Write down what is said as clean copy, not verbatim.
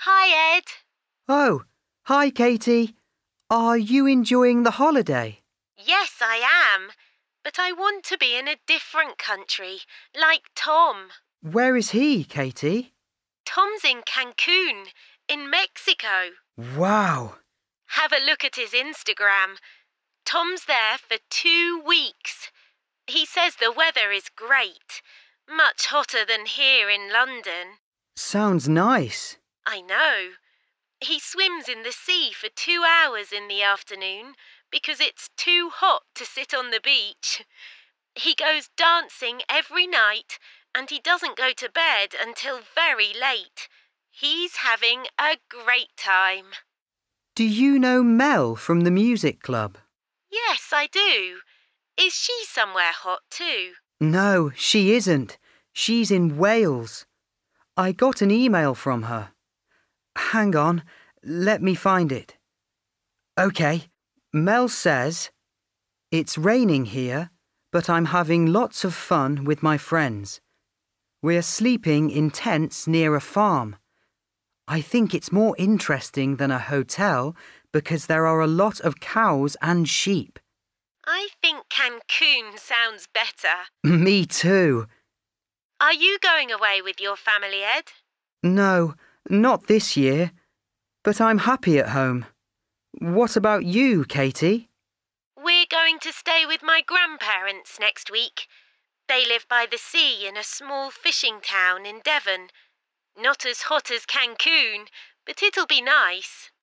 Hi, Ed. Oh, hi, Katie. Are you enjoying the holiday? Yes, I am. But I want to be in a different country, like Tom. Where is he, Katie? Tom's in Cancun, in Mexico. Wow. Have a look at his Instagram. Tom's there for 2 weeks. He says the weather is great, much hotter than here in London. Sounds nice. I know. He swims in the sea for 2 hours in the afternoon because it's too hot to sit on the beach. He goes dancing every night and he doesn't go to bed until very late. He's having a great time. Do you know Mel from the music club? Yes, I do. Is she somewhere hot too? No, she isn't. She's in Wales. I got an email from her. Hang on, let me find it. OK, Mel says, "It's raining here, but I'm having lots of fun with my friends. We're sleeping in tents near a farm. I think it's more interesting than a hotel because there are a lot of cows and sheep." I think Cancun sounds better. Me too. Are you going away with your family, Ed? No, not this year. But I'm happy at home. What about you, Katie? We're going to stay with my grandparents next week. They live by the sea in a small fishing town in Devon. Not as hot as Cancun, but it'll be nice.